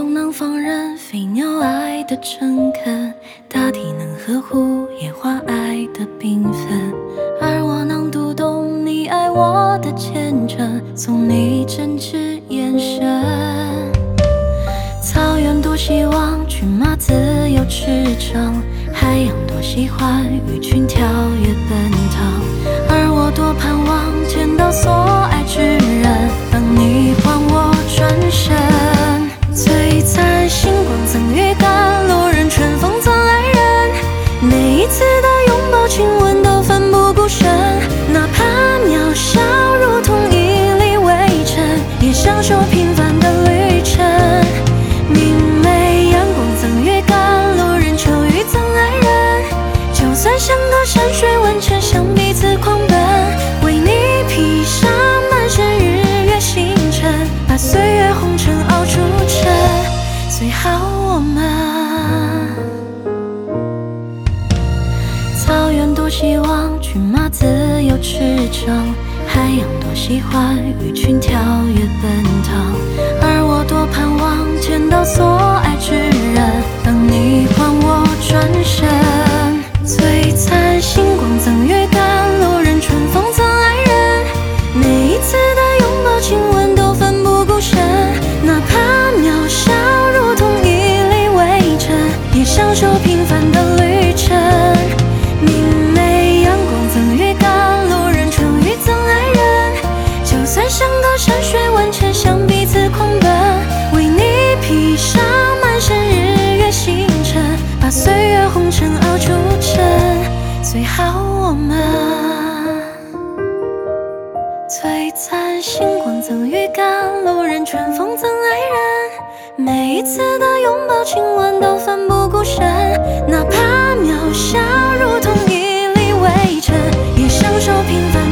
胸囊放任飞鸟爱的诚恳，大体能呵护野花爱的缤纷，而我能读懂你爱我的虔诚，从你真挚眼神。草原多希望骏马自由驰骋，海洋多喜欢鱼群跳跃奔腾，而我多盼望见到所爱之人，当你还我转身。璀璨星光赠予赶路人，春风赠爱人，每一次的拥抱亲吻都奋不顾身，哪怕渺小如同一粒微尘，也享受平凡的旅程。明媚阳光赠予赶路人，秋雨赠爱人，就算相隔山水万千，向彼此狂奔，为你披上满身日月星辰，把岁月红尘熬出尘，最好我们。草原多希望骏马自由驰骋，海洋多喜欢鱼群跳跃奔腾，而我多盼望见到所爱之人，当你还我转身。璀璨星光赠予赶路人，春风赠爱人，每一次的拥抱亲吻都奋不顾身，哪怕渺小如同一粒微尘，也享受平凡的旅程。明媚阳光赠予赶路人，春雨赠爱人，就算相隔山水万千，向彼此狂奔，为你披上满身日月星辰，把岁月红尘熬出尘，最好我们。璀璨星光赠予赶路人，春风赠爱人，每一次的拥抱亲吻都奋不顾身，哪怕渺小如同一粒微尘，也享受平凡